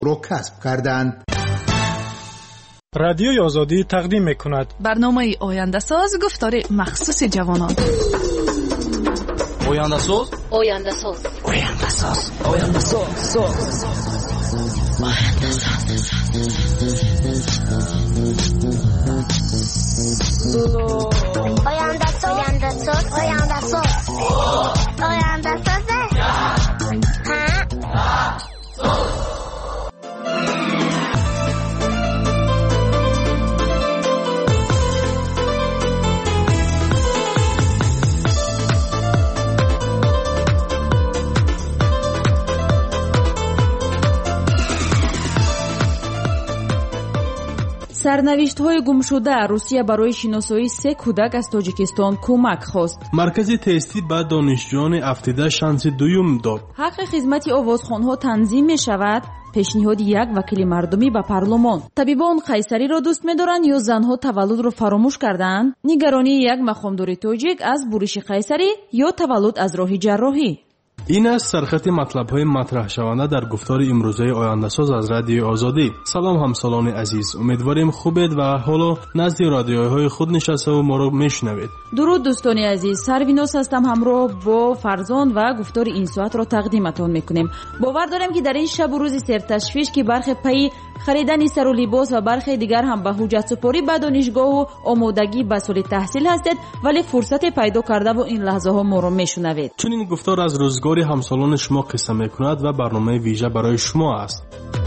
رو کسب کردند. رادیوی آزادی تقدیم می‌کند برنامه آینده ساز گفتار مخصوص جوانان. آینده ساز آینده ساز آینده ساز آینده ساز آینده ساز آینده ساز آینده ساز آینده ساز سرنوشت‌های گمشده روسیه برای شناسایی 3 کودک از تاجیکستان کمک خواست. مرکز تستی به دانشجویان افتیده شانس دوم داد. حق خدمت آوازخوان‌ها تنظیم می‌شود. پیشنهاد یک وکیل مردمی به پارلمان. طبیبان قیصری را دوست می‌دارند یا زنها تولد را فراموش کردند؟ نگرانی یک مقامدار تاجیک از برش قیصری یا تولد از راه جراحی. این است سرخط مطلب‌های مطرح شونده در گفتار امروزه آینده ساز از رادیو آزادی. سلام همسالان عزیز، امیدواریم خوبید و حالا نزد رادیوهای خود نشسته و ما را میشنوید. درود دوستان عزیز، سرویناس هستم، همراه با فرزان و گفتار این ساعت را تقدیمتان میکنیم. باور دارم که در این شب و روز سرتشویش که برخی پی خریدن سر و لباس و برخی دیگر هم به حجت سپاری به دانشگاه و آمادگی به سال تحصیل هستید، ولی فرصت پیدا کرده و این لحظه ها ما را میشنوید. چون این گفتار از روزگار همسالان شما قصه میکند و برنامه ویژه برای شما است.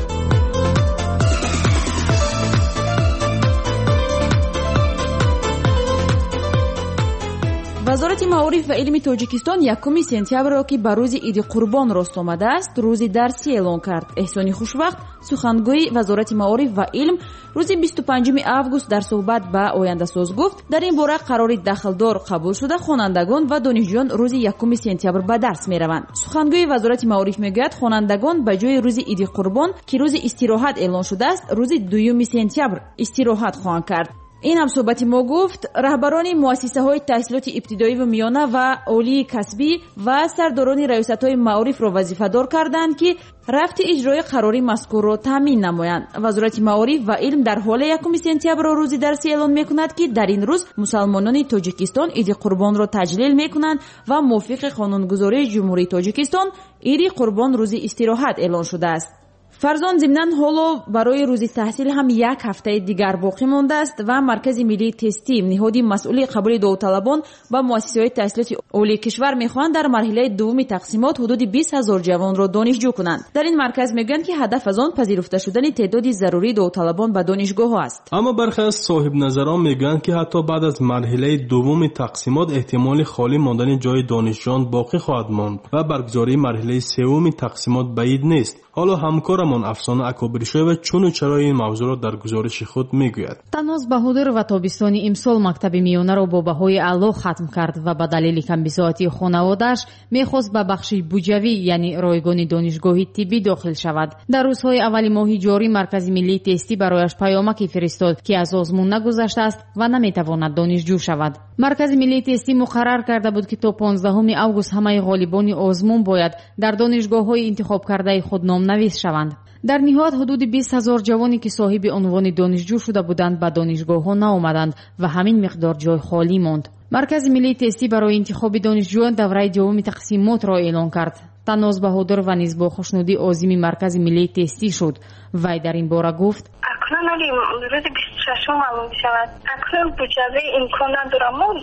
وزارت معارف و علم تاجیکستان 1 سپتامبر را که به روز عید قربان راست آمده است روز درسی اعلان کرد. احسان خوشوقت سخنگوی وزارت معارف و علم روز 25 آگوست در صحبت به آینده ساز گفت در این باره قرار دخلدار قبول شده خوانندگان و دانشجویان روز 1 سپتامبر به درس میروند. سخنگوی وزارت معارف میگوید خوانندگان به جای روز عید قربان که روز استراحت اعلان شده است روز 2 سپتامبر استراحت خواهند کرد. این هم صحبت ما گفت رهبران مؤسسه‌های تحصیلات ابتدایی و میانه و عالی کسبی و سرداران ریاست‌های معارف را وظیفه‌دار کردند که رفت اجرای قراری مذکور را تامین نمایند. وزارت معارف و علم در حال 1 سپتامبر روز درسی اعلان می‌کند که در این روز مسلمانان تاجیکستان عید قربان را تجلیل می‌کنند و موافق قانونگذاری جمهوری تاجیکستان عید قربان روز استراحت اعلان شده است. فرزان ضمناً حالا برای روز تحصیل هم 1 هفته دیگر باقی مانده است و مرکز ملی تستی نهادی مسئول قبول داوطلبان با مؤسسه‌های تحصیلات عالی کشور می‌خواهند در مرحله دوم تقسیمات حدود 20,000 جوان را دانشجو کنند. در این مرکز میگویند که هدف از آن پذیرفته شدن تعداد ضروری داوطلبان به دانشگاه است. اما برخی از صاحب نظران میگویند که حتی بعد از مرحله دوم تقسیمات احتمال خالی ماندن جای دانشجویان باقی خواهد ماند و برگزاری مرحله سوم تقسیمات بعید نیست. حالا همکارمان افسانه اکابرشویه چون و چرا این موضوع را در گزارش خود میگوید. таноз баҳодир ва тобистони имсол мактаби миёнаро бо баҳои аъло хатм кард ва ба далели камбисоатии хонаводааш мехост ба бахши буҷавӣ яъне ройгони донишгоҳи тиббӣ дохил шавад. дар рӯзҳои аввали моҳи ҷорӣ маркази миллии тестӣ барояш паёмаке фиристод ки аз озмун нагузаштааст ва наметавонад донишҷӯ шавад. маркази миллии тестӣ муқаррар карда буд ки то 15 август ҳамаи ғолибони озмун бояд дар донишгоҳҳои интихобкардаи худ номнавис шаванд. дар ниҳоят ҳудуди 20,000 ҷавоне ки соҳиби унвони донишҷӯ шуда буданд ба донишгоҳҳо наомаданд ва ҳамин миқдор ҷой холӣ монд. маркази миллии тестӣ барои интихоби донишҷӯён давраи ҷавоми тақсимотро эълон кард. таноз баҳодир ва низ бо хушнудӣ озими маркази миллии тестӣ шуд. вай дар ин бора гуфт: اکنون اگه روز 26 معلوم شود اکنون بجوه امکان ندارم و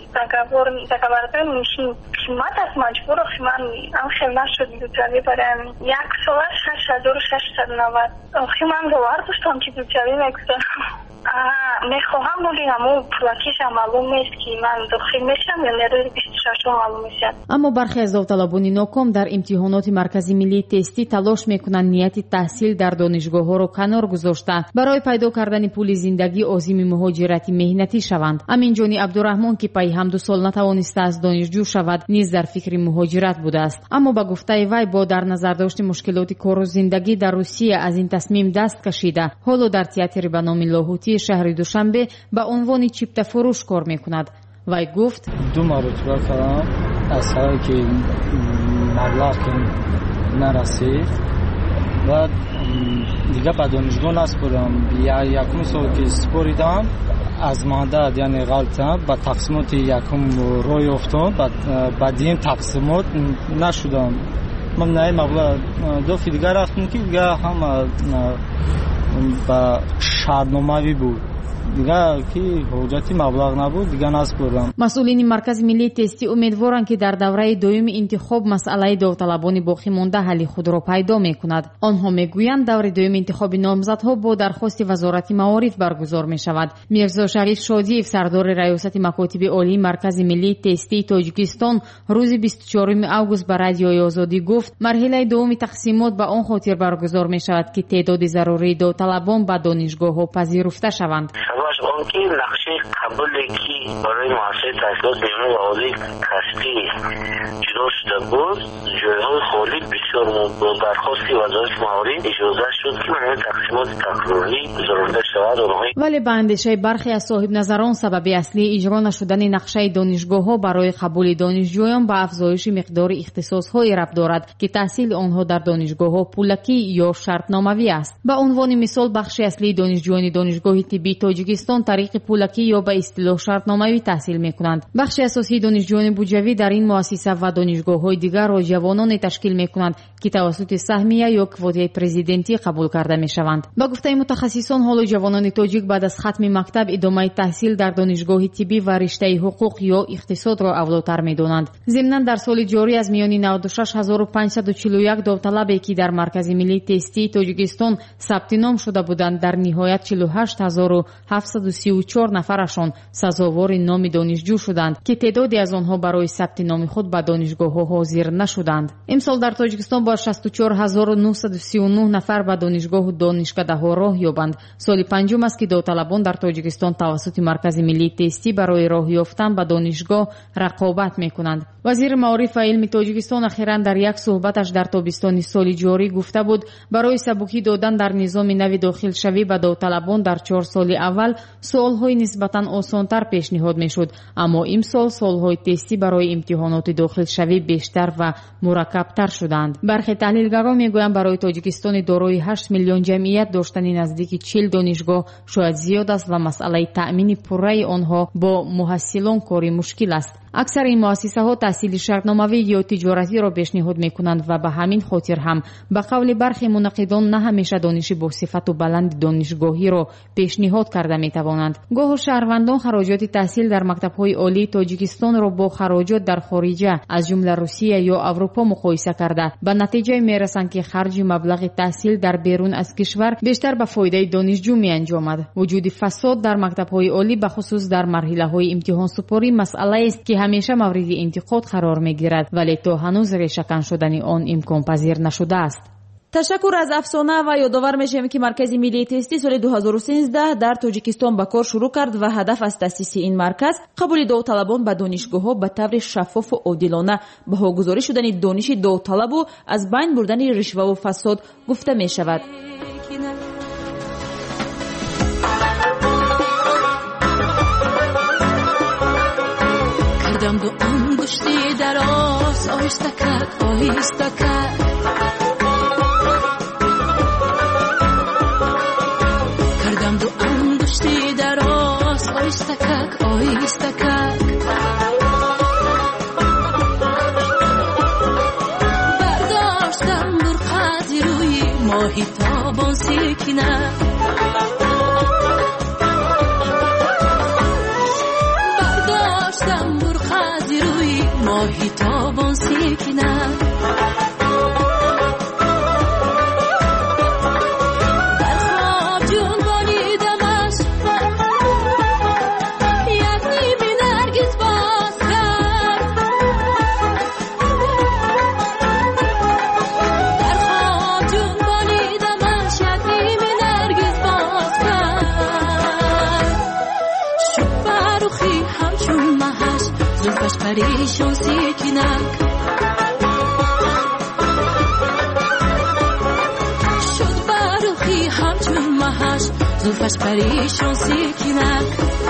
دقیقه میشیم قیمت از مجبور من هم خیلی نشد بجوه برای 1 سال 6,690 آخی من باور داشتم که بجوه نگذارم میخواهم ولی همون پلاکیش هم معلوم نیست که من داخل میشم یا روز 26 معلوم میشد. اما برخی از داوطلبان ناکام در امتحانات مرکزی ملی تستی تلاش میکنند نیت تحصیل در دانشگاه‌ها را کنار گذاشته برای پیدا کردن پول زندگی عازم مهاجرتی مهنتی شوند. امینجانی عبدالرحمن که پی هم 2 سال نتوانسته از دانشجو شود نیز در فکر مهاجرت بوده است. اما با گفته وی با در نظر داشت مشکلات کار و زندگی در روسیه از این تصمیم دست کشیده. حالا در تئاتر به نام لاهوتی شهر دوشنبه به عنوان چیپته فروش کار میکند. وی گفت 2 مرتبه کردم از هایی که مبلغ که نرسید و دیگه به دانشگاه نسپردم. یکم سال که سپریدم از مادر یعنی غلطم به تقسیمات یکم روی افتاد. بعد این تقسیمات نشدم. من نه مبلغ دو دیگه رفتم که دیگه هم به شهرنامه‌ای بود. دیگه که حجتی مبلغ نبود دیگه نسپردم. مسئولین مرکز ملی تستی امیدوارند که در دوره دوم انتخاب مسئله داوطلبان باقی مانده حل خود را پیدا میکند. آنها میگویند دوره دوم انتخاب نامزدها با درخواست وزارت معارف برگزار می شود. میرزا شریف شادیев سردار ریاست مکاتب عالی مرکز ملی تستی تاجیکستان روز 24 اوگوست به رادیوی آزادی گفت مرحله دوم تقسیمات به آن خاطر برگزار می شود که تعداد ضروری داوطلبان به دانشگاه ها پذیرفته شوند. اون که نقشه قبولی که برای مؤسسه تحصیلات نیمه عالی کسبی جدا شده بود جایهای خالی بسیار با درخواست وزارت معارف اجازه شد که برای تقسیمات تکراری گزارده شود. ولی به اندیشه برخی از صاحب نظران سبب اصلی اجرا نشدن نقشه دانشگاه ها برای قبول دانشجویان به افزایش مقدار اختصاص‌های ربط دارد که تحصیل آنها در دانشگاه ها پولکی یا شرطنامه‌ای است. به عنوان مثال بخش اصلی دانشجویان دانشگاه طبی تاجیکستان طریق پولکی یا به اصطلاح شرطنامه‌ای تحصیل می‌کنند. بخش اساسی دانشجویان بودجوی در این مؤسسه و دانشگاه‌های دیگر را جوانان تشکیل می‌کنند که توسط سهمیه یا کوته پرزیدنتی قبول کرده می‌شوند. با گفته متخصصان حال جوانان تاجیک بعد از ختم مکتب ادامه تحصیل در دانشگاه طبی و رشته حقوق یا اقتصاد را اولاتر می‌دانند. ضمناً در سال جاری از میان 96541 داوطلبی که در مرکز ملی تستی تاجیکستان ثبت نام شده بودند در نهایت 48734 نفرشان سزاوار نام دانشجو شدند که تعدادی از آنها برای ثبت نام خود به دانشگاه‌ها حاضر نشدند. امسال در تاجیکستان با 64939 نفر به دانشگاه و دانشکده‌ها راه یابند. سال پنجم است که داوطلبان در تاجیکستان توسط مرکز ملی تستی برای راه یافتن به دانشگاه رقابت می‌کنند. وزیر معارف و علم تاجیکستان اخیراً در یک صحبتش در تابستان سال جاری گفته بود برای سبکی دادن در نظام نو داخل شوی به داوطلبان در 4 سال اول سوال‌های نسبتاً آسان‌تر پیشنهاد می‌شد، اما امسال سوال‌های تستی برای امتحانات داخل شوی بیشتر و مرکب‌تر شدند. برخی تحلیلگران می‌گویند برای تاجیکستان دارای 8 میلیون جمعیت داشتن نزدیک 40 دانشگاه شاید زیاد است و مسئله تأمین پره آنها با محصلان کاری مشکل است. اکثر این مؤسسه‌ها تحصیل شرطنامه‌ای یا تجارتی را پیشنهاد می‌کنند و به همین خاطر هم به قول برخی منقدان نه همیشه دانش با صفت و بلند دانشگاهی را پیشنهاد کرده می‌توانند. گاه شهروندان خراجات تحصیل در مکتب‌های عالی تاجیکستان را با خراجات در خارجه از جمله روسیه یا اروپا مقایسه کرده به نتیجه می‌رسند که خرج مبلغ تحصیل در بیرون از کشور بیشتر به فایده دانشجو می‌انجامد. وجود فساد در مکتب‌های عالی به خصوص در مرحله‌های امتحان سپاری مسئله است که همیشه مورد انتقاد قرار می‌گیرد ولی تا هنوز ریشه‌کن شدن آن امکان پذیر نشده است. تشکر از افسانه و یادآور میشیم که مرکز ملی تستی سال 2013 در تاجیکستان به کار شروع کرد و هدف از تأسیس این مرکز قبول داوطلبان به دانشگاه‌ها به طور شفاف و عادلانه بهاگذاری شدن دانش داوطلب و از بین بردن رشوه و فساد گفته می‌شود. کردم دو انگشتی دراز آهسته کرد آهسته کرد کردم دو انگشتی دراز آهسته کرد آهسته کرد برداشتم برقدی روی ماهی تابان سیکنه ماهی تابان سیکنه در خواب جون بانیدمش یک نیمی نرگس باز کرد در خواب جون بانیدمش یک نیمی نرگس باز کرد شد فروخی همچون مهش زلفش پریشان سیکنک شد برخی همچون مهش زلفش پریشان سیکنک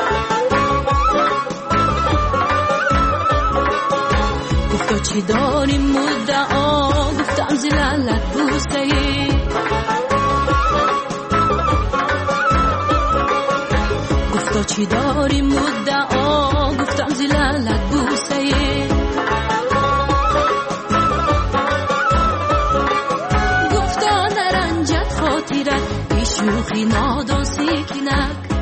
گفتا چی داریم مدعا گفتم زلالت بوسته ای چی داری مدعا گفتم زلالت بوسه گفتا نرنجت خاطرت بیشوخی نادان سیکنک.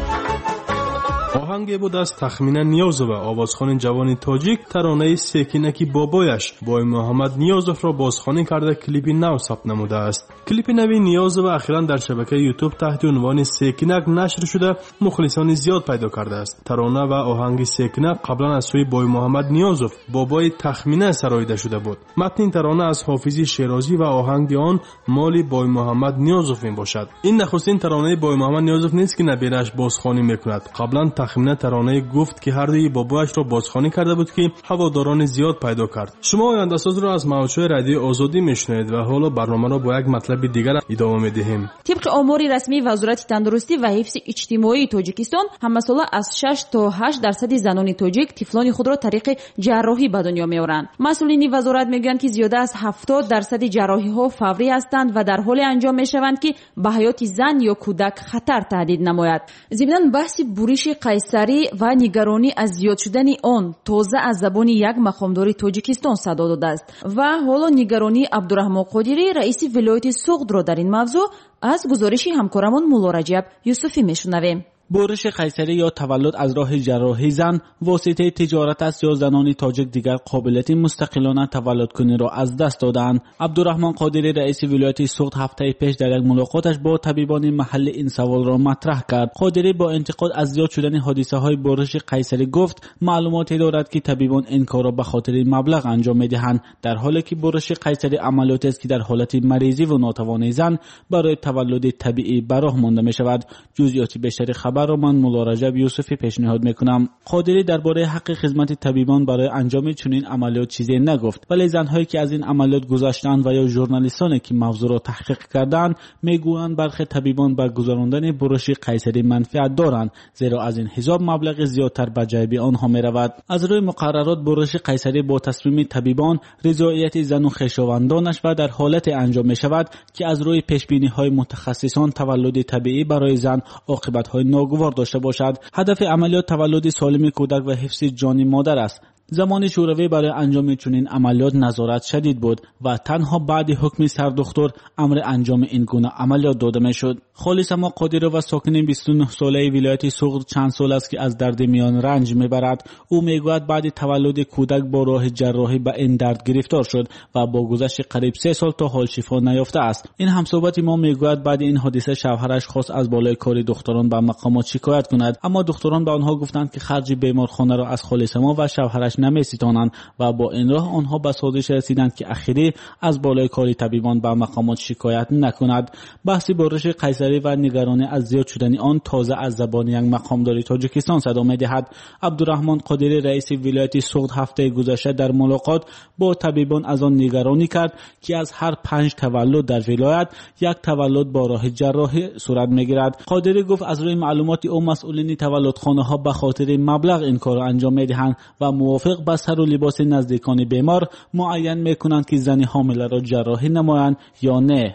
آهنگی بود از تخمینه نیازوف آوازخوان جوان تاجیک ترانه سیکینکی بابایش بای محمد نیازوف را بازخوانی کرده کلیپی نو ثبت نموده است. کلیپ نوی نیازوف اخیراً در شبکه یوتیوب تحت عنوان سیکینک نشر شده مخلصان زیاد پیدا کرده است. ترانه و آهنگ سیکینک قبلا از سوی بای محمد نیازوف بابای تخمینه سراییده شده بود. متن این ترانه از حافظ شیرازی و آهنگ آن مال بای محمد نیازوف می باشد. این نخستین ترانه بای محمد نیازوف نیست که نبیرش بازخوانی میکند. قبلا تخمینه ترانه گفت که هر دوی بابایش را بازخوانی کرده بود که هواداران زیاد پیدا کرد. شما آینده ساز را از موجهای رادیو آزادی میشنوید و حالا برنامه را با یک مطلب دیگر ادامه میدهیم. طبق آمار رسمی وزارت تندرستی و حفظ اجتماعی تاجیکستان همساله از 6 تا 8% زنان تاجیک طفلان خود را طریق جراحی به دنیا میآورند. مسئولین وزارت میگویند که زیاده از 70% جراحی ها فوری هستند و در حال انجام میشوند که به حیات زن یا کودک خطر تهدید نماید. ضمن بحث بورش قیصری و نگرانی از زیاد شدن آن تازه از زبان یک مقامدار تاجیکستان صدا داده است و حالا نگرانی عبدالرحمن قادری رئیس ولایت سوغد را در این موضوع از گزارش همکارمان مولا رجب یوسفی میشنویم. بورش قیصری یا تولد از راه جراحی زن واسطه تجارت است یا زنان تاجیک دیگر قابلیت مستقلانه تولد کنی را از دست دادند. عبدالرحمن قادری رئیس ولایت سوغد هفته پیش در یک ملاقاتش با طبیبان محلی این سوال را مطرح کرد. قادری با انتقاد از زیاد شدن حادثه های بورش قیصری گفت معلوماتی دارد که طبیبان این کار را به خاطر مبلغ انجام میدهند، در حالی که بورش قیصری عملیاتی است که در حالت مریضی و ناتوانی زن برای تولد طبیعی به راه مانده می شود. جزئیات بیشتری خبر را من مولا رجب یوسفی پیشنهاد میکنم. قادری درباره حق خدمت طبیبان برای انجام چنین عملیات چیزی نگفت، ولی زنهایی که از این عملیات گذشتند و یا ژورنالیستانی که موضوع را تحقیق کردند میگویند برخی طبیبان با گذراندن بورش قیصری منفعت دارند، زیرا از این حساب مبلغ زیادتر به جیب آنها میرود. از روی مقررات بورش قیصری با تصمیم طبیبان رضایت زن و خویشاوندانش و در حالت انجام می شود که از روی پیشبینی های متخصصان تولد طبیعی برای زن عاقبت های ناگوار داشته باشد. هدف عملیات تولد سالم کودک و حفظ جان مادر است. زمان شوروی برای انجام چنین عملیات نظارت شدید بود و تنها بعد حکم سردختر امر انجام این گونه عملیات داده میشد. خالص اما قادری و ساکن 29 ساله ولایت سوغد چند سال است که از درد میان رنج میبرد. او میگوید بعد تولد کودک با راه جراحی به این درد گرفتار شد و با گذشت قریب 3 سال تا حال شفا نیافته است. این همصحبت ما میگوید بعد این حادثه شوهرش خواست از بالای کار دختران به مقامات شکایت کند، اما دختران به آنها گفتند که خرج بیمارخانه را از خالص ما و شوهرش نمیستانند و با این راه آنها به سازش رسیدند که اخیری از بالای کار طبیبان به مقامات شکایت نکند. بحث بورش قیصری و نگرانی از زیاد شدن آن تازه از زبان یک مقامدار تاجیکستان صدا می‌دهد. عبدالرحمن قادری رئیس ولایت سوغد هفته گذشته در ملاقات با طبیبان از آن نگرانی کرد که از هر 5 تولد در ولایت یک تولد با راه جراحی صورت می‌گیرد. قادری گفت از روی معلومات او مسئولین تولدخانه‌ها به خاطر مبلغ این کار انجام می‌دهند و موافق با سر و لباس نزدیکان بیمار معین می‌کنند که زن حامله را جراحی نمایند یا نه.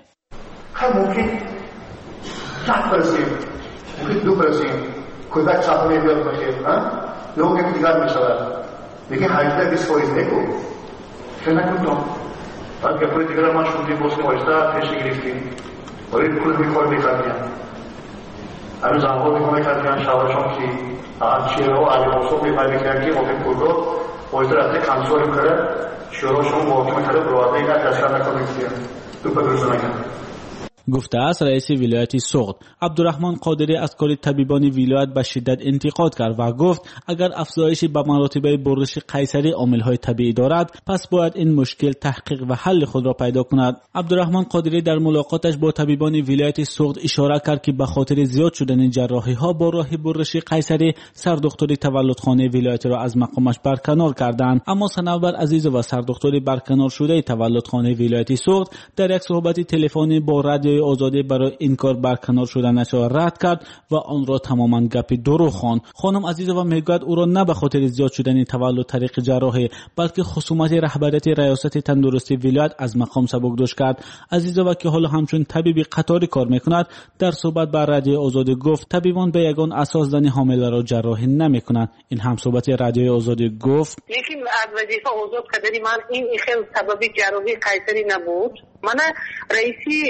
ممکن 2% کودک صحنه بیاد باشه لوگ دیگر میشود دیگه 18-20% نگو چه نکنم بعد که پولی دیگر ما شدیم بسته وایسته پیش گرفتیم ولی پول میخواه میکردیم هنوز زنها میخواه میکردیم شوارشان که چیره و علی مصوب میخواه میکردیم ممکن پول رو وایسته رفته کنسول کرد شوراشون محاکمه کرده برواده اینا دستگاه نکنیم دو پگرزو نکنیم گفته است رئیس ولایت سوغد. عبدالرحمن قادری از کار طبیبان ولایت به شدت انتقاد کرد و گفت اگر افزایش به مراتب بورش قیصری عامل‌های طبیعی دارد پس باید این مشکل تحقیق و حل خود را پیدا کند. عبدالرحمن قادری در ملاقاتش با طبیبان ولایت سوغد اشاره کرد که به خاطر زیاد شدن جراحی‌ها با راه بورش قیصری سردختر تولدخانه ولایت را از مقامش برکنار کردند، اما صنوبر عزیز و سردختر برکنار شده تولدخانه ولایت سوغد در یک صحبت تلفنی با رادیو رادیوی آزادی برای این کار برکنار شدنش را رد کرد و آن را تماما گپ دروغ خواند. خانم عزیزова میگوید او را نه به خاطر زیاد شدن تولد طریق جراحی بلکه خصومت رهبریت ریاست تندرستی ولایت از مقام سبکدوش کرد. عزیزова که حالا همچون طبیبی قطاری کار میکند در صحبت با رادیو آزادی گفت طبیبان به یگان اساس زن حامله را جراحی نمیکنند. این هم صحبت رادیو آزادی گفت یکی از وظیفه آزاد کردن من این خیلی سبب جراحی قیصری نبود. من رئیسی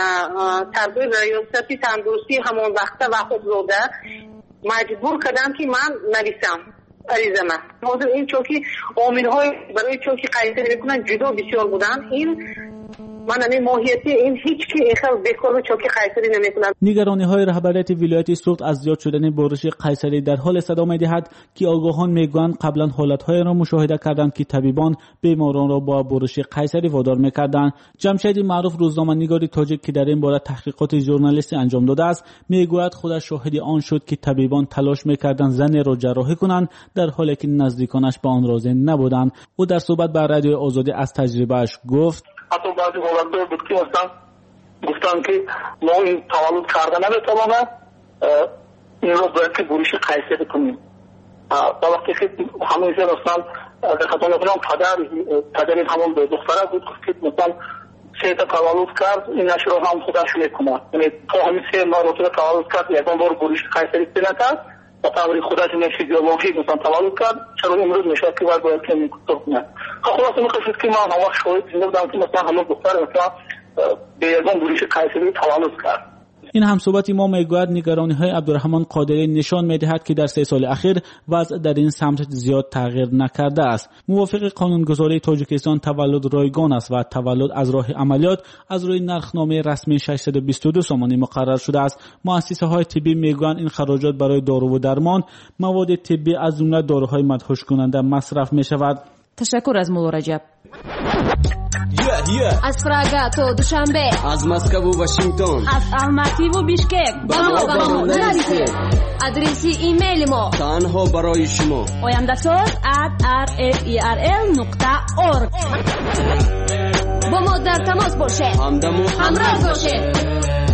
سربر ریاست تندرستی همون وقت وقت زوده مجبور کردم که من نویسم عریضمه. موضوع این چوکی آمین‌های برای چوکی قیصری میکنن جدا بسیار بودن. این من این ماهیتی این هیچ کی اخل بکر چوکی قیصری نمیکنن. نگرانی‌های رهبریت ولایت سوخت از زیاد شدن بارش قیصری در حال صدا می‌دهد که آگاهان میگویند قبلا حالت‌های را مشاهده کردند که طبیبان بیماران را با بارش قیصری وادار می‌کردند. جمشید معروف روزنامه‌نگار تاجیک که در این باره تحقیقات ژورنالیستی انجام داده است میگوید خودش شاهد آن شد که طبیبان تلاش می‌کردند زن را جراحی کنند در حالی که نزدیکانش به آن راضی نبودند. او در صحبت با رادیو آزادی از تجربه‌اش گفت حتی بعضی حالت‌ها بود که مثلا گفتن که ما این تولد کردن نمیتوانه این رو باید که بروش قیصری کنیم. و وقتی که همیشه مثلا در خطا نکنم پدری همون به دختره بود که مثلا 3 تا تولد کرد این نشر رو هم خودش میکنه. یعنی تا همین 3 ماه رو تولد کرد یکان بار بروش قیصری نکرد و تبری خودش نشید یا واقعی مثلا تولد کرد چرا امروز میشه که باید که میکنه. خلاصه میخواست که من همه شاهد زنده بودم که مثلا همون دختر مثلا به یکان بروش قیصری تولد کرد. این هم صحبت ما میگوید نگرانی‌های عبدالرحمن قادری نشان می‌دهد که در 3 سال اخیر وضع در این سمت زیاد تغییر نکرده است. موافق قانونگذاری تاجیکستان تولد رایگان است و تولد از راه عملیات از روی نرخنامه رسمی 622 سامانی مقرر شده است. مؤسسه‌های طبی میگویند این خراجات برای دارو و درمان، مواد طبی از جمله داروهای مدهوش کننده مصرف می‌شود. تشکر از مولا رجب. از پراگا تا دوشنبه، از مسکو و واشنگتن، از الماتی و بیشکک با ما نرسید. آدرسی ایمیل ما تنها برای شما oyandasor@rferl.org. با ما در تماس باشید، همراه باشید.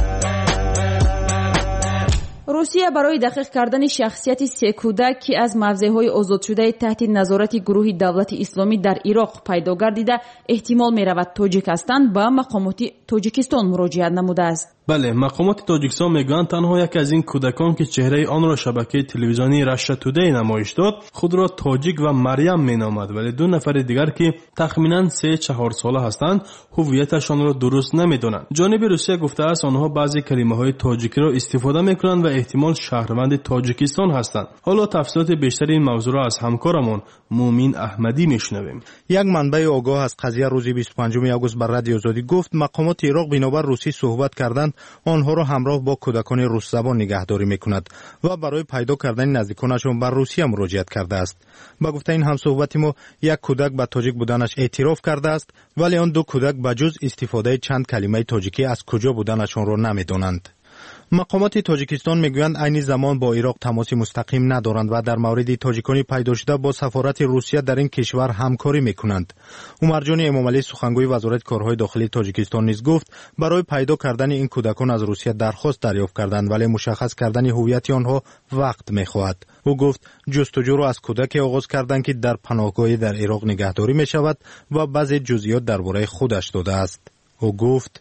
روسیه برای دقیق کردن شخصیت 3 کودک که از موضع‌های آزاد شده تحت نظارت گروه دولت اسلامی در عراق پیدا گردیده احتمال می‌رود تاجیک هستند به مقامات تاجیکستان مراجعه نموده است. بله، مقامات تاجیکستان میگویند تنها یک از این کودکان که چهره آن را شبکه تلویزیونی رشا تودی نمایش داد خود را تاجیک و مریم مینامد، ولی 2 نفر دیگر که تخمیناً 3-4 ساله هستند هویتشان را درست نمیدانند. جانب روسیه گفته است آنها بعضی کلمه‌های تاجیکی را استفاده میکنند و احتمال شهروند تاجیکستان هستند. حالا تفصیلات بیشتر این موضوع را از همکارمون مومین احمدی میشنویم. یک منبع آگاه از قضیه روز 25 آگوست بر رادیو آزادی گفت مقامات عراق بنابر روسی صحبت کردند آنها را همراه با کودکان روس زبان نگهداری میکند و برای پیدا کردن نزدیکانشان بر روسیه مراجعت کرده است. با گفته این همصحبت ما یک کودک به تاجیک بودنش اعتراف کرده است ولی آن 2 کودک به جز استفاده چند کلمه تاجیکی از کجا بودنشان را نمیدانند. مقامات تاجیکستان میگویند عین زمان با عراق تماس مستقیم ندارند و در مورد تاجیکانی پیدا شده با سفارت روسیه در این کشور همکاری میکنند. عمرجان امامعلی سخنگوی وزارت کارهای داخلی تاجیکستان نیز گفت برای پیدا کردن این کودکان از روسیه درخواست دریافت کردند ولی مشخص کردن هویت آنها وقت میخواهد. او گفت جستجو را از کودک آغاز کردند که در پناهگاهی در عراق نگهداری میشود و بعضی جزئیات درباره خودش داده است. او گفت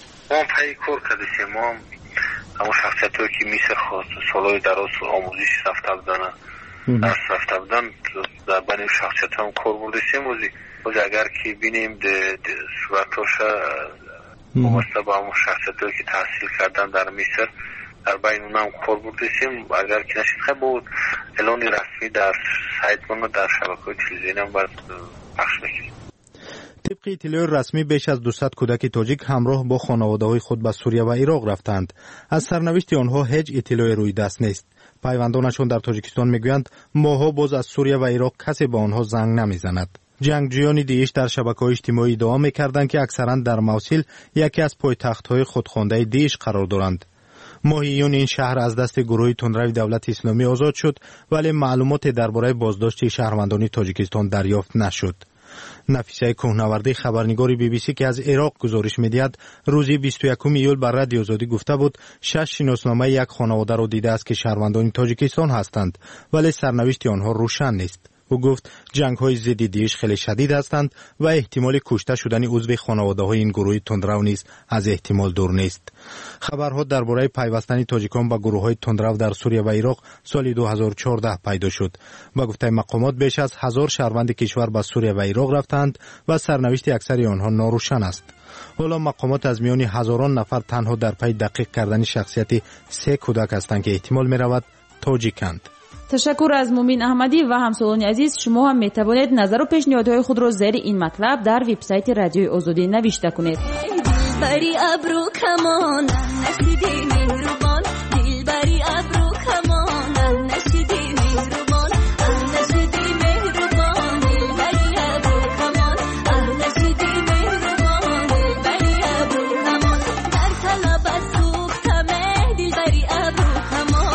اما شخصیت‌هایی که میشه خواست سالهای دراز آموزش رفته بودن درس رفته بودن در بین شخصیت هم کار بردشیم روزی اگر که بینیم صورتاش وابسته به همون شخصیت‌هایی که تحصیل کردن در مصر در بین اون هم کار بردشیم اگر که نشید خیلی بود اعلان رسمی در سایت و در شبکه‌های تلویزیونی هم باید پخش میکنیم. طبق اطلاع رسمی بیش از 200 کودک تاجیک همراه با خانواده‌های خود به سوریه و عراق رفتند. از سرنوشت آنها هیچ اطلاع روی دست نیست. پیوندانشان در تاجیکستان میگویند ماها باز از سوریه و عراق کسی به آنها زنگ نمیزند. جنگجویان داعش در شبکه‌های اجتماعی ادعا می‌کردند که اکثرا در موصل یکی از پایتخت‌های خودخوانده داعش قرار دارند. ماهیان این شهر از دست گروه تندروی دولت اسلامی آزاد شد ولی معلومات درباره بازداشت شهروندان تاجیکستان دریافت نشد. نفیسه کوهنوردی خبرنگار بی بی سی که از عراق گزارش می‌دهد روز 21 ایول بر رادیو آزادی گفته بود 6 شناسنامه یک خانواده را دیده است که شهروندان تاجیکستان هستند ولی سرنوشت آنها روشن نیست. او گفت جنگ‌های ضد داعش خیلی شدید هستند و احتمال کشته شدن عضو خانواده‌های این گروه تندرو نیز از احتمال دور نیست. خبرها درباره پیوستن تاجیکان به گروه‌های تندرو در سوریه و عراق سال 2014 پیدا شد. با گفته مقامات بیش از 1000 شهروند کشور به سوریه و عراق رفتند و سرنوشت اکثر آنها ناروشن است. حالا مقامات از میان هزاران نفر تنها در پی دقیق کردن شخصیت 3 کودک هستند که احتمال می‌رود تاجیکند. تشکر از مومین احمدی و همسالان عزیز. شما هم میتوانید نظر و پیشنهادهای خود را زیر این مطلب در وبسایت رادیوی آزادی نوشته کنید. بری ابرو کمان نشیدی مهربان دلبری ابرو کمان نشیدی مهربان نشیدی مهربان دلبری ابرو کمان نشیدی مهربان دلبری ابرو کمان در طلب سوختم دلبری ابرو کمان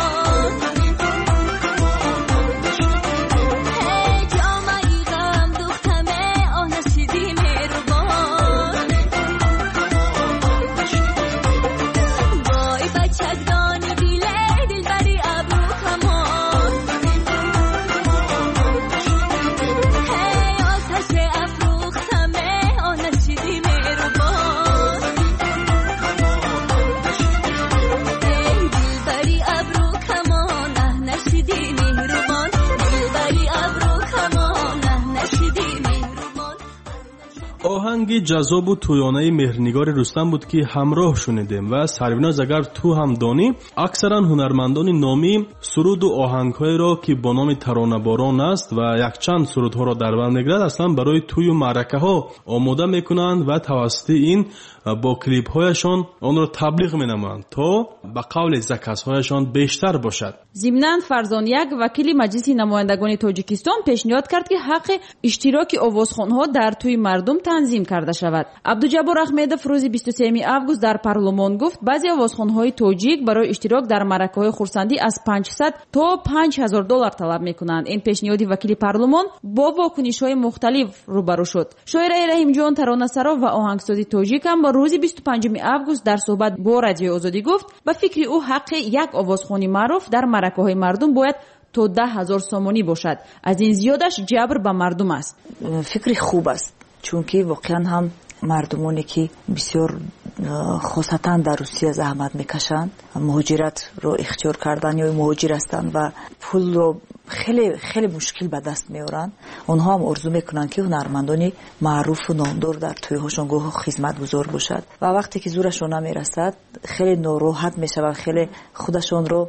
آهنگ جذاب و تویانه مهرنگار رستم بود که همراه شنیدیم و سربیناز اگر تو هم دانی اکثرا هنرمندان نامی سرود و آهنگ‌های را که با نام ترانه باران است و یک چند سرودها را در بر می‌گیرد اصلا برای توی و معرکه‌ها آماده می‌کنند و توسط این با کلیپ‌هایشان آن را تبلیغ می‌نمایند تا به قول زکس‌هایشان بیشتر باشد. ضمناً فرزان یک وکیل مجلس نمایندگان تاجیکستان پیشنهاد کرد که حق اشتراک آوازخوان‌ها در توی مردم تنظیم کرده شود. عبدالجبار احمدов روز 23 август در پارلمان گفت بعضی آوازخوان‌های تاجیک برای اشتراک در معرکه‌های خورسندی از 500 تا 5000 دلار طلب می‌کنند. این پیشنهاد وکیل پارلمان با واکنش‌های مختلف روبرو شد. شاعر رحیم ترانه‌سرا و آهنگساز تاجیک هم با روز 25 август در صحبت با رادیو آزادی گفت به فکر او حق یک آوازخوانی معروف در معرکه‌های مردم باید تا 10,000 سومانی باشد. از این زیادش جبر به مردم است. فکر خوب است چون که واقعا هم مردمانی که بسیار خاصتا در روسیه زحمت میکشند مهاجرت رو اختیار کردن یا مهاجر هستند و پول رو خیلی خیلی مشکل به دست میارن، اونها هم آرزو میکنن که هنرمندانی معروف و نامدار در تویهاشون گوه خدمت بزرگ باشد و وقتی که زورشون نمیرسد خیلی ناراحت میشوند، خیلی خودشون رو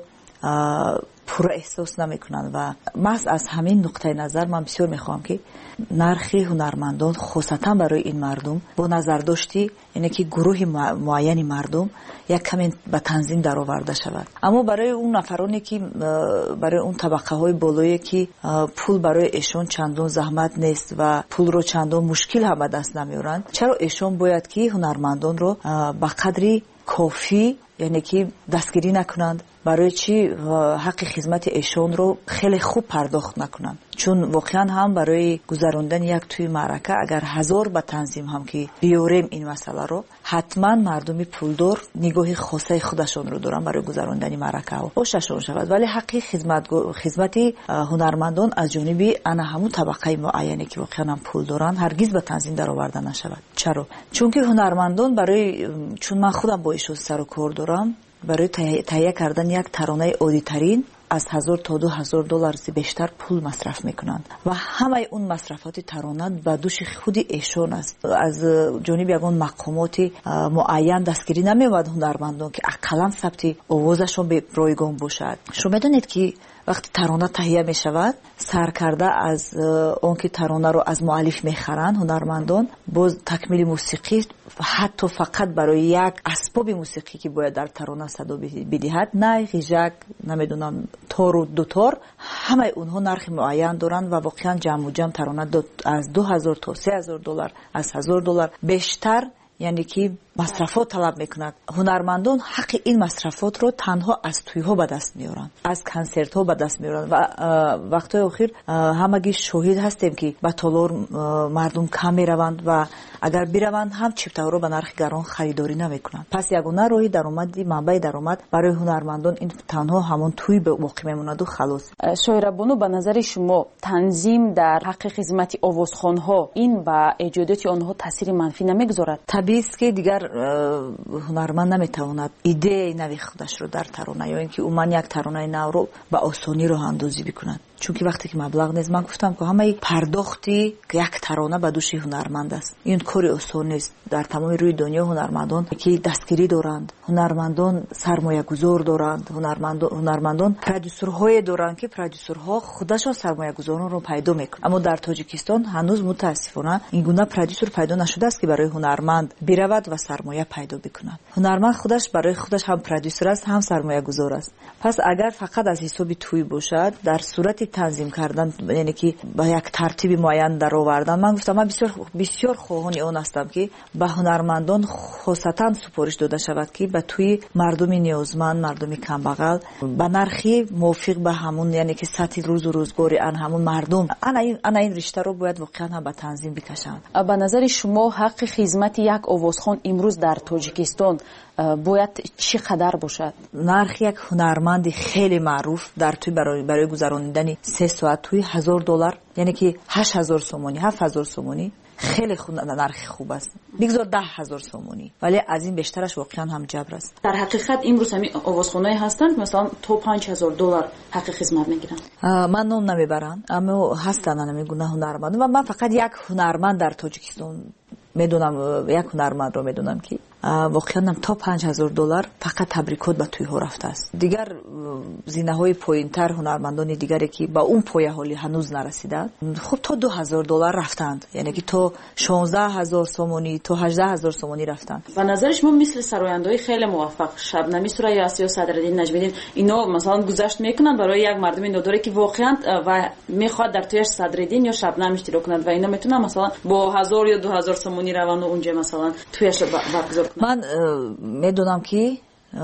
پر احساس نمیکنن و محض از همین نقطه نظر من بسیار میخوام که نرخ هنرمندان خاصتا برای این مردم با نظر داشتی اینه که گروه معینی مردم یک کمی به تنظیم در آورده شود، اما برای اون نفرانی که برای اون طبقه های بالایی که پول برای ایشون چندان زحمت نیست و پول رو چندان مشکل هم به دست نمیارن، چرا ایشون باید که هنرمندان رو به قدری کافی یعنی که دستگیری نکنند، برای چی حق خدمت ایشون رو خیلی خوب پرداخت نکنند؟ چون واقعا هم برای گذراندن یک توی معرکه اگر 1000 به تنظیم هم که بیاریم این مسئله رو، حتما مردم پولدار نگاه خاصه خودشون رو دارن برای گذراندن معرکه ها خوششون شود، ولی حق خدمت هنرمندان از جانب انا همون طبقه معینی که واقعا هم پول دارن هرگز به تنظیم در آورده نشود. چرا؟ چون که هنرمندان چون من خودم با ایشون سر و کار دارم، برای تهیه کردن یک ترانه عادی ترین از 1000 تا 2000 دلار بیشتر پول مصرف میکنند و همه اون مصرفات ترانه به دوش خود ایشون است. از جانب یگان مقامات معین دستگیری نمیود هنرمندان که اقلا ثبت آوازشون به رایگان باشد. شما میدونید که وقتی ترانه تهیه می شود سرکرده از اون که ترانه رو از مؤلف میخرند هنرمندان باز تکمیل موسیقی حتی فقط برای یک اسباب موسیقی که باید در ترانه صدا بدهد، نه غیژک نمیدونم تار و دوتار، همه اونها نرخ معین دارند و واقعا جمع و جمع ترانه از 2000 تا 3000 دلار از 1000 دلار بیشتر یعنی که مصرفات طلب میکند. هنرمندان حق این مصرفات رو تنها از توی‌ها به دست میارن، از کنسرت‌ها به دست میارن و وقت‌های اخیر همگی شاهد هستیم که به تالار مردم کم میروند و اگر بروند هم چپت‌ها رو به نرخ گران خریداری نمیکنند. پس یگانه راهی درآمدی منبع درآمد برای هنرمندان این تنها همون توی باقی میموند و خلاص. شاعره بانو به نظر شما تنظیم در حق خدمت آوازخوان‌ها این با ایجادات آنها تاثیر منفی نمیگذارد؟ طبیعی است که دیگر هنرمند نمیتواند ایده نوی خودش رو در ترانه یا اینکه اومن یک ترانه نو رو به آسانی راه اندازی بکنند. چون که وقتی که مبلغ نیست، من گفتم که همه پرداختی که یک ترانه به دوش هنرمند است، این کاری آسان نیست. در تمام روی دنیا هنرمندان که دستگیری دارند، هنرمندان سرمایه گذار دارند، هنرمندان پرودوسرهای دارند که پرودوسرها خودشان سرمایه گذاران رو پیدا میکنند. اما در تاجیکستان هنوز متاسفانه این گونه پرودوسر پیدا نشده است که برای هنرمند برود و سرمایه پیدا بکند. هنرمند خودش برای خودش هم پرودوسر است، هم سرمایه گذار است. پس اگر فقط از حساب توی باشد، در صورت تنظیم کردن، یعنی که با یک ترتیب معین در آوردن، من گفتم من بسیار خواهان اون هستم که به هنرمندان خاصتا سپارش داده شود که به توی مردم نیازمند، مردم کمبغل به نرخی موافق به همون، یعنی که سطح روز و روزگاری همون مردم انا این رشته رو باید واقعا هم به تنظیم بکشند. به نظر شما حق خدمت یک آوازخوان امروز در تاجیکستان باید چقدر باشد؟ نرخ یک هنرمند خیلی معروف در توی برای گذراندن 3 ساعت توی $1000، یعنی که 8000 سومانی، 7000 سومانی خیلی نرخ خوب است. بگذار 10000 سومانی، ولی از این بیشترش واقعا هم جبر است. در حقیقت امروز همین آوازخوانایی هستند مثلا تا $5000 حق خدمت میگیرن. من نام نمیبرم، اما هستن نمیگونه هنرمند و من فقط یک هنرمند در تاجیکستان میدونم، یک هنرمند رو میدونم که واقعا تا $5000 فقط تبریکات به توی ها رفته است. دیگر زینه های پایینتر هنرمندان دیگری که با اون پایه حالی هنوز نرسیدند، خب تا $2000 رفتند، یعنی که تا 16000 سومانی تا 18000 سومانی رفتند. و نظر شما مثل سراینده‌های خیلی موفق شبنمی سوریاسی یا صدرالدین نجمیدین اینا مثلا گذشت میکنن برای یک مردم ناداری که واقعا و میخواد در تویش صدرالدین یا شبنم اشتراک کنند و اینا میتونن مثلا با 1000 یا 2000 سومانی روند و اونجا مثلا تویش برگزار کنند؟ من میدونم که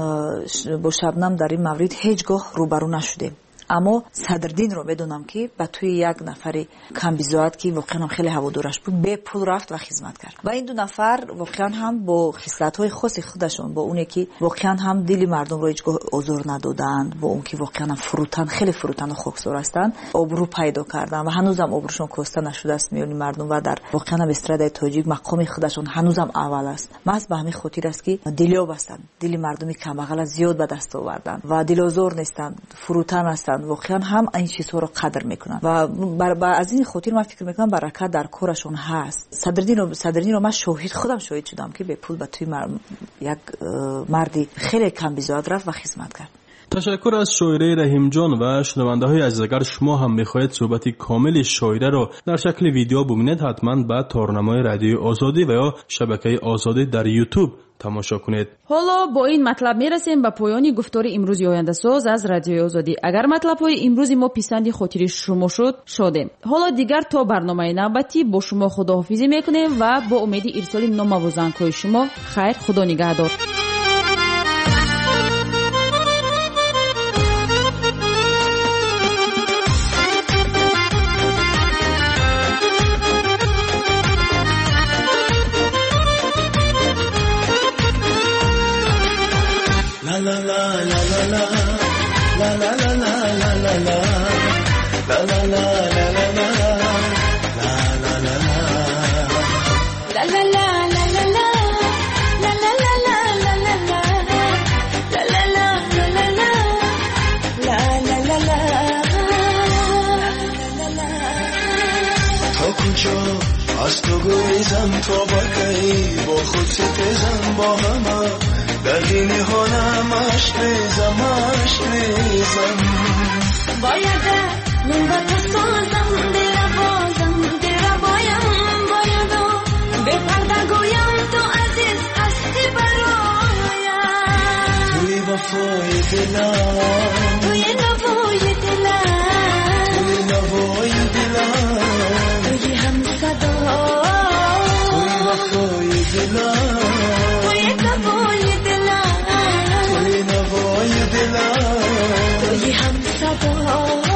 با شبنم در این مورد هیچگاه روبرو نشدیم، اما صدرالدین رو میدونم که به توی یک نفر کمبیزاد که واقعا هم خیلی هوادارش بود به پول رفت و خدمت کرد و این دو نفر واقعا هم با خصلت‌های خاص خودشون، با اونی که واقعا هم دل مردم رو هیچگاه آزار ندادند، با اون که واقعا هم فروتن، خیلی فروتن و خاکسار هستند، آبرو پیدا کردن و هنوزم آبروشون کاسته نشده است میون مردم و در واقعا هم استرادای تاجیک مقام خودشون هنوزم اول است. محض به همین خاطر است که دلیاب هستند، دل مردم کمبغل زیاد به دست آوردن و دلازار نیستند، فروتن هستند، واقعا هم این چیزها رو قدر میکنن و از این خاطر من فکر میکنم برکت در کارشون هست. صدرالدین رو من خودم شاهد شدم که به پول به توی یک مردی خیلی کم بیزاد رفت و خدمت کرد. تشکر از شاعره رحیم جان و شنونده های عزیز. اگر شما هم میخواهید صحبت کامل شاعره رو در شکل ویدیو ببینید، حتما به تارنمای رادیو آزادی و یا شبکه آزادی در یوتیوب تماشا کنید. حالا با این مطلب میرسیم به پایان گفتار امروزی آینده ساز از رادیو آزادی. اگر مطلب های امروزی ما پسند خاطری شما شد، شادیم. حالا دیگر تا برنامه نوبتی با شما خداحافظی میکنیم و با امید ارسال نامه و زنگ‌های شما. خیر، خدا نگهدار. از تو گریزم تا بکی با خود ستیزم با همه در دین حالم عشق ریزم بایده من با تو سازم دیره بایم بایدو به پرده گویم تو عزیز هستی برایم توی وفای دلم توی نوای دلم توی نوای دلم توی هم صدا توی وفای دلم توی صدا